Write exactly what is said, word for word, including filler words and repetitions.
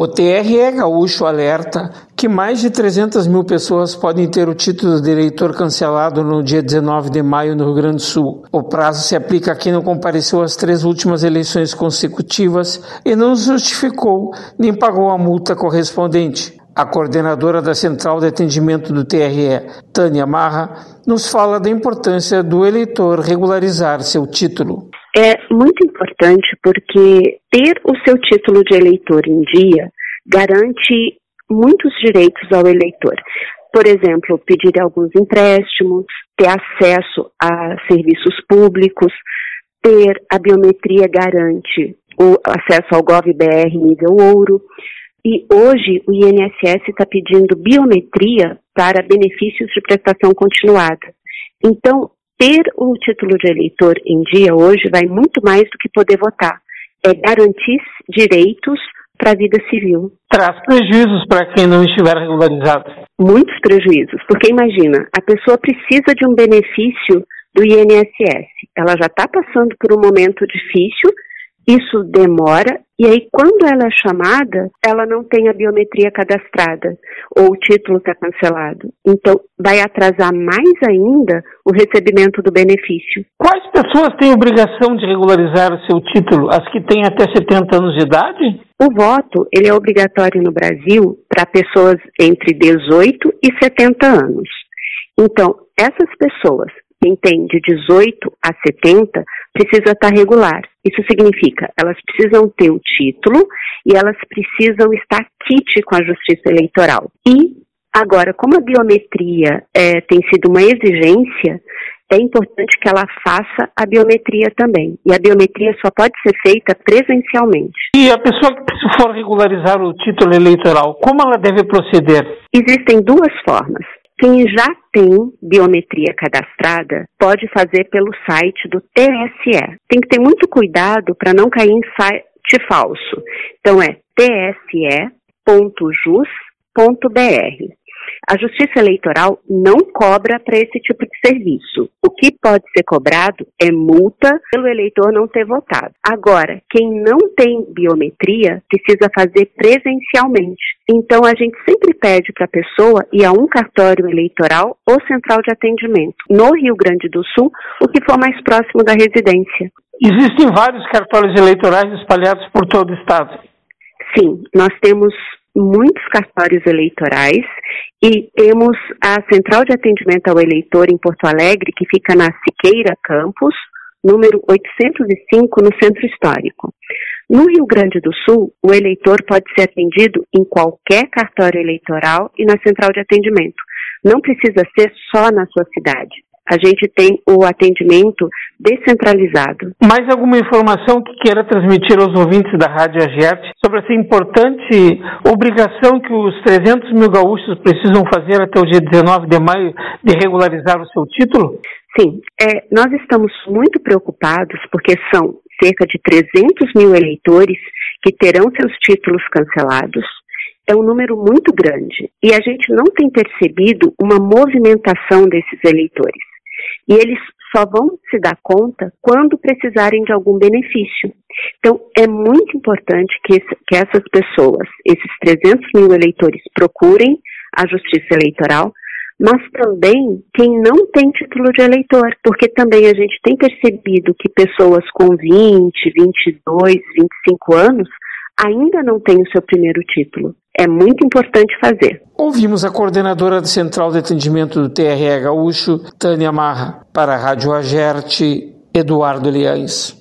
O T R E Gaúcho alerta que mais de trezentas mil pessoas podem ter o título de eleitor cancelado no dia dezenove de maio no Rio Grande do Sul. O prazo se aplica a quem não compareceu às três últimas eleições consecutivas e não justificou nem pagou a multa correspondente. A coordenadora da Central de Atendimento do T R E, Tânia Marra, nos fala da importância do eleitor regularizar seu título. É muito importante porque ter o seu título de eleitor em dia garante muitos direitos ao eleitor. Por exemplo, pedir alguns empréstimos, ter acesso a serviços públicos, ter a biometria garante o acesso ao GovBR nível ouro. E hoje o I N S S está pedindo biometria para benefícios de prestação continuada. Então, ter o título de eleitor em dia hoje vai muito mais do que poder votar. É garantir direitos para a vida civil. Traz prejuízos para quem não estiver regularizado. Muitos prejuízos, porque imagina, a pessoa precisa de um benefício do I N S S. Ela já está passando por um momento difícil, isso demora, e aí quando ela é chamada, ela não tem a biometria cadastrada, ou o título está cancelado. Então, vai atrasar mais ainda o recebimento do benefício. Quais pessoas têm obrigação de regularizar o seu título? As que têm até setenta anos de idade? O voto, ele é obrigatório no Brasil para pessoas entre dezoito e setenta anos. Então, essas pessoas, quem tem de dezoito a setenta, precisa estar regular. Isso significa, elas precisam ter o título e elas precisam estar quite com a Justiça Eleitoral. E, agora, como a biometria é, tem sido uma exigência, é importante que ela faça a biometria também. E a biometria só pode ser feita presencialmente. E a pessoa que for regularizar o título eleitoral, como ela deve proceder? Existem duas formas. Quem já tem biometria cadastrada pode fazer pelo site do T S E. Tem que ter muito cuidado para não cair em site falso. Então é t s e ponto jus ponto b r. A Justiça Eleitoral não cobra para esse tipo de serviço. O que pode ser cobrado é multa pelo eleitor não ter votado. Agora, quem não tem biometria precisa fazer presencialmente. Então, a gente sempre pede para a pessoa ir a um cartório eleitoral ou central de atendimento. No Rio Grande do Sul, o que for mais próximo da residência. Existem vários cartórios eleitorais espalhados por todo o estado. Sim, nós temos muitos cartórios eleitorais e temos a Central de Atendimento ao Eleitor em Porto Alegre, que fica na Siqueira Campos, número oitocentos e cinco, no Centro Histórico. No Rio Grande do Sul, o eleitor pode ser atendido em qualquer cartório eleitoral e na Central de Atendimento. Não precisa ser só na sua cidade. A gente tem o atendimento descentralizado. Mais alguma informação que queira transmitir aos ouvintes da Rádio Agerte sobre essa importante obrigação que os trezentos mil gaúchos precisam fazer até o dia dezenove de maio de regularizar o seu título? Sim, é, nós estamos muito preocupados porque são cerca de trezentos mil eleitores que terão seus títulos cancelados. É um número muito grande e a gente não tem percebido uma movimentação desses eleitores. E eles só vão se dar conta quando precisarem de algum benefício. Então, é muito importante que, esse, que essas pessoas, esses trezentos mil eleitores, procurem a Justiça Eleitoral, mas também quem não tem título de eleitor, porque também a gente tem percebido que pessoas com vinte, vinte e dois, vinte e cinco anos ainda não têm o seu primeiro título. É muito importante fazer. Ouvimos a coordenadora da Central de Atendimento do T R E Gaúcho, Tânia Marra. Para a Rádio Agerte, Eduardo Liães.